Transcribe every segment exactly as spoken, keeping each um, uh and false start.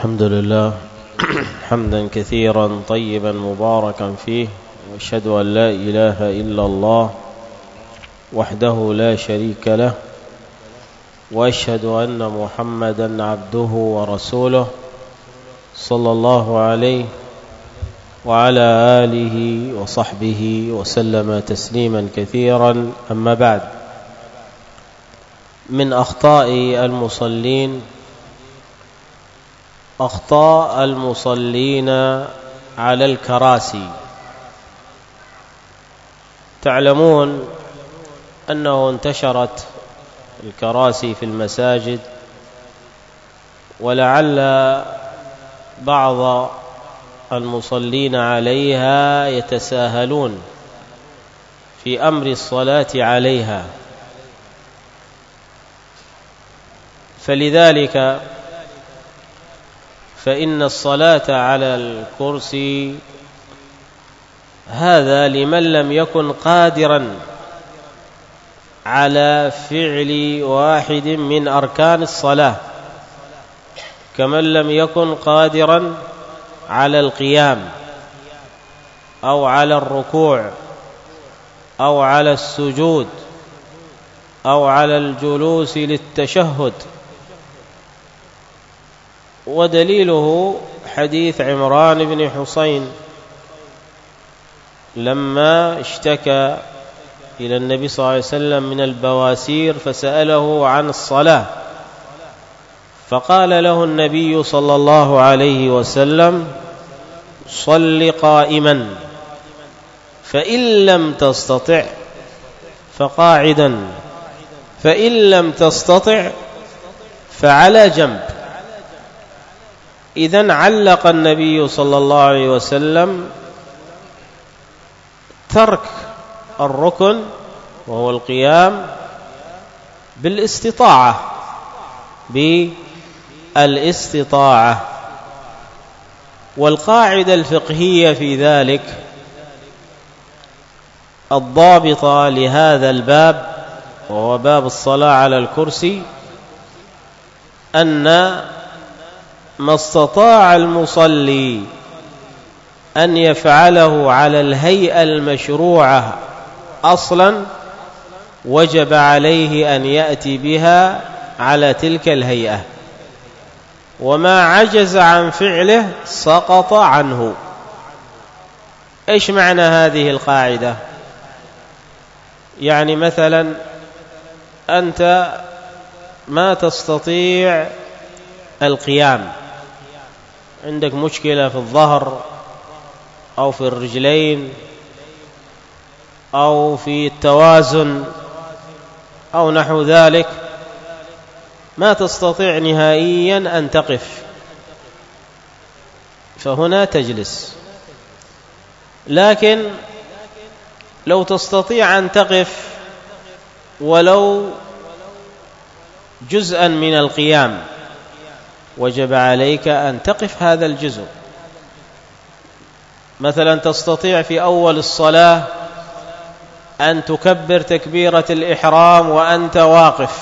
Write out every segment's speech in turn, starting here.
الحمد لله حمدا كثيرا طيبا مباركا فيه، وأشهد أن لا إله إلا الله وحده لا شريك له، وأشهد أن محمدا عبده ورسوله صلى الله عليه وعلى آله وصحبه وسلم تسليما كثيرا. أما بعد، من أخطاء المصلين أخطاء المصلين على الكراسي. تعلمون أنه انتشرت الكراسي في المساجد، ولعل بعض المصلين عليها يتساهلون في أمر الصلاة عليها، فلذلك فإن الصلاة على الكرسي هذا لمن لم يكن قادرا على فعل واحد من أركان الصلاة، كمن لم يكن قادرا على القيام أو على الركوع أو على السجود أو على الجلوس للتشهد. ودليله حديث عمران بن حسين لما اشتكى إلى النبي صلى الله عليه وسلم من البواسير فسأله عن الصلاة، فقال له النبي صلى الله عليه وسلم: صل قائما، فإن لم تستطع فقاعدا، فإن لم تستطع فعلى جنب. إذن علق النبي صلى الله عليه وسلم ترك الركن وهو القيام بالاستطاعة بالاستطاعة والقاعدة الفقهية في ذلك الضابطة لهذا الباب، وهو باب الصلاة على الكرسي، أن ما استطاع المصلي أن يفعله على الهيئة المشروعة أصلا وجب عليه أن يأتي بها على تلك الهيئة، وما عجز عن فعله سقط عنه. إيش معنى هذه القاعدة؟ يعني مثلا أنت ما تستطيع القيام، عندك مشكلة في الظهر أو في الرجلين أو في التوازن أو نحو ذلك، ما تستطيع نهائيا أن تقف، فهنا تجلس. لكن لو تستطيع أن تقف ولو جزءا من القيام وجب عليك أن تقف هذا الجزء. مثلا تستطيع في أول الصلاة أن تكبر تكبيرة الإحرام وأنت واقف،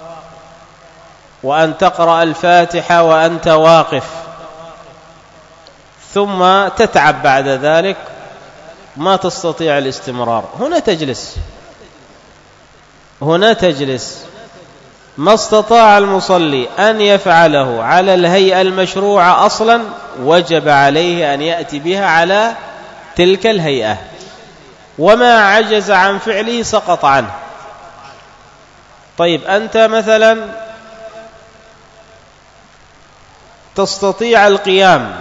وأن تقرأ الفاتحة وأنت واقف، ثم تتعب بعد ذلك ما تستطيع الاستمرار، هنا تجلس، هنا تجلس. ما استطاع المصلي أن يفعله على الهيئة المشروعة أصلا وجب عليه أن يأتي بها على تلك الهيئة، وما عجز عن فعله سقط عنه. طيب أنت مثلا تستطيع القيام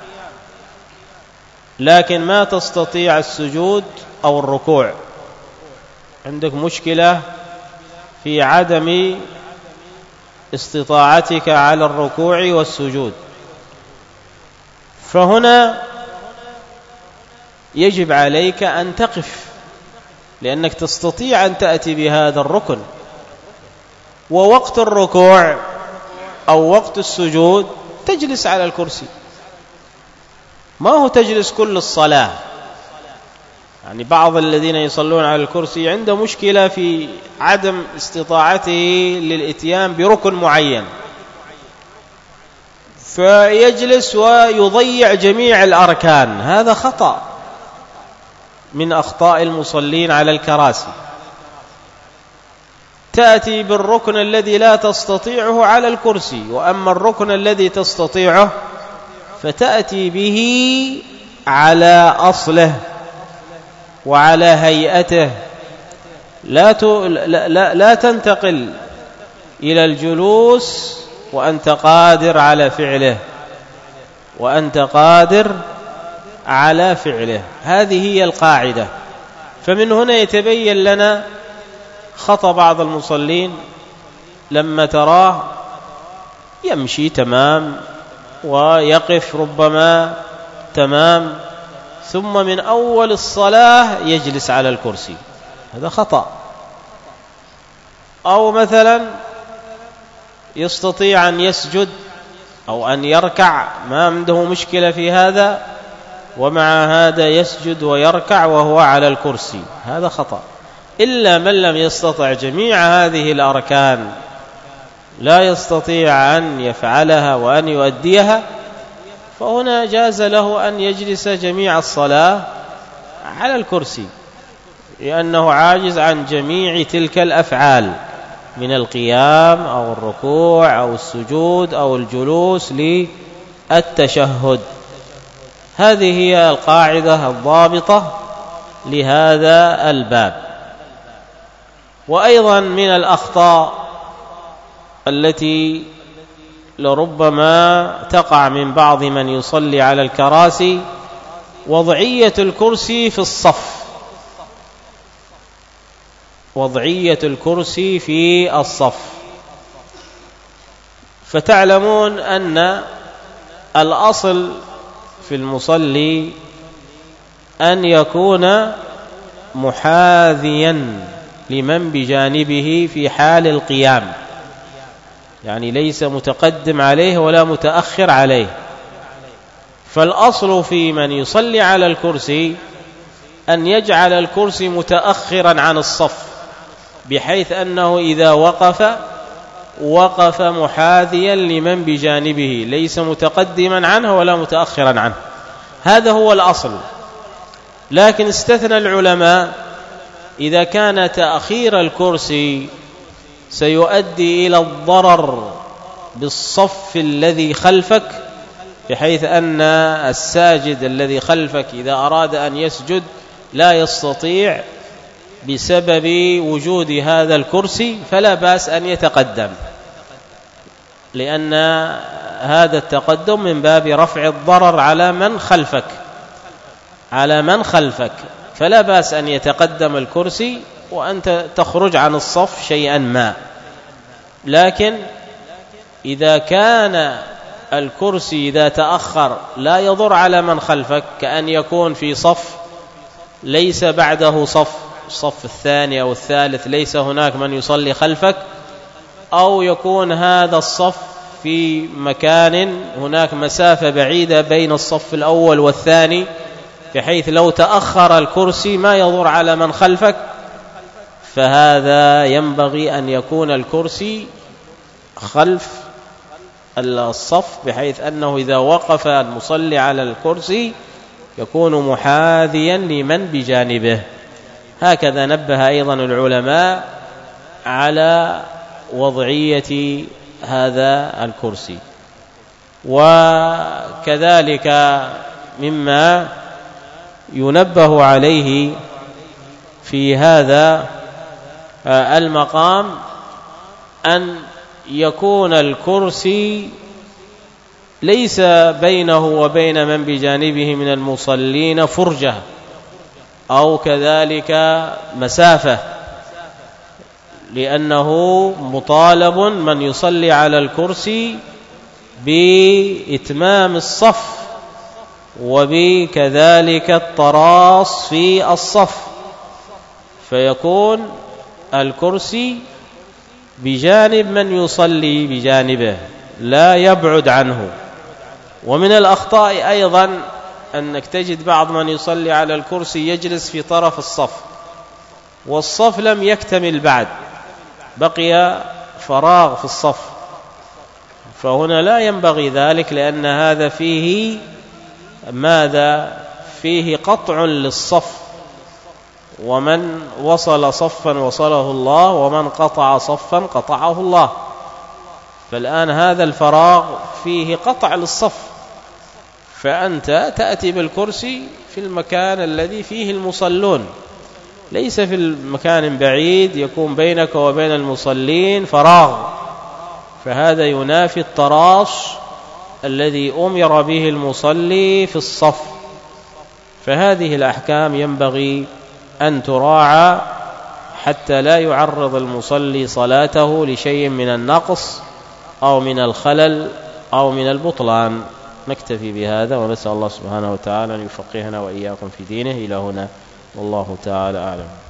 لكن ما تستطيع السجود أو الركوع، عندك مشكلة في عدم استطاعتك على الركوع والسجود، فهنا يجب عليك أن تقف، لأنك تستطيع أن تأتي بهذا الركن. ووقت الركوع أو وقت السجود تجلس على الكرسي، ما هو تجلس كل الصلاة. يعني بعض الذين يصلون على الكرسي عنده مشكلة في عدم استطاعته للإتيان بركن معين، فيجلس ويضيع جميع الأركان، هذا خطأ من أخطاء المصلين على الكراسي. تأتي بالركن الذي لا تستطيعه على الكرسي، وأما الركن الذي تستطيعه فتأتي به على أصله وعلى هيئته، لا لا لا تنتقل إلى الجلوس وأنت قادر على فعله وأنت قادر على فعله. هذه هي القاعدة. فمن هنا يتبين لنا خطأ بعض المصلين لما تراه يمشي تمام ويقف ربما تمام، ثم من أول الصلاة يجلس على الكرسي، هذا خطأ. أو مثلا يستطيع أن يسجد أو أن يركع، ما عنده مشكلة في هذا، ومع هذا يسجد ويركع وهو على الكرسي، هذا خطأ. إلا من لم يستطع جميع هذه الأركان، لا يستطيع أن يفعلها وأن يؤديها، فهنا جاز له أن يجلس جميع الصلاة على الكرسي، لأنه عاجز عن جميع تلك الأفعال من القيام أو الركوع أو السجود أو الجلوس للتشهد. هذه هي القاعدة الضابطة لهذا الباب. وأيضا من الأخطاء التي لربما تقع من بعض من يصلي على الكراسي وضعية الكرسي في الصف، وضعية الكرسي في الصف. فتعلمون أن الأصل في المصلي أن يكون محاذيا لمن بجانبه في حال القيام، يعني ليس متقدم عليه ولا متأخر عليه. فالأصل في من يصلي على الكرسي أن يجعل الكرسي متأخرا عن الصف، بحيث أنه إذا وقف وقف محاذيا لمن بجانبه، ليس متقدما عنه ولا متأخرا عنه. هذا هو الأصل. لكن استثنى العلماء إذا كان تأخير الكرسي سيؤدي إلى الضرر بالصف الذي خلفك، بحيث أن الساجد الذي خلفك إذا أراد أن يسجد لا يستطيع بسبب وجود هذا الكرسي، فلا بأس أن يتقدم، لأن هذا التقدم من باب رفع الضرر على من خلفك على من خلفك فلا بأس أن يتقدم الكرسي وأنت تخرج عن الصف شيئا ما. لكن إذا كان الكرسي إذا تأخر لا يضر على من خلفك، كأن يكون في صف ليس بعده صف، الصف الثاني أو الثالث ليس هناك من يصلي خلفك، أو يكون هذا الصف في مكان هناك مسافة بعيدة بين الصف الأول والثاني، بحيث لو تأخر الكرسي ما يضر على من خلفك، فهذا ينبغي أن يكون الكرسي خلف الصف، بحيث أنه إذا وقف المصلي على الكرسي يكون محاذيا لمن بجانبه. هكذا نبه أيضا العلماء على وضعية هذا الكرسي. وكذلك مما ينبه عليه في هذا المقام أن يكون الكرسي ليس بينه وبين من بجانبه من المصلين فرجة أو كذلك مسافة، لأنه مطالب من يصلي على الكرسي بإتمام الصف وبكذلك التراص في الصف، فيكون الكرسي بجانب من يصلي بجانبه لا يبعد عنه. ومن الأخطاء أيضا أنك تجد بعض من يصلي على الكرسي يجلس في طرف الصف والصف لم يكتمل بعد، بقي فراغ في الصف، فهنا لا ينبغي ذلك، لأن هذا فيه ماذا؟ فيه قطع للصف، ومن وصل صفا وصله الله، ومن قطع صفا قطعه الله. فالآن هذا الفراغ فيه قطع للصف، فأنت تأتي بالكرسي في المكان الذي فيه المصلون، ليس في المكان بعيد يكون بينك وبين المصلين فراغ، فهذا ينافي التراص الذي أمر به المصلي في الصف. فهذه الأحكام ينبغي أن تراعى حتى لا يعرض المصلي صلاته لشيء من النقص أو من الخلل أو من البطلان. نكتفي بهذا، ونسأل الله سبحانه وتعالى أن يفقهنا وإياكم في دينه. إلى هنا والله تعالى أعلم.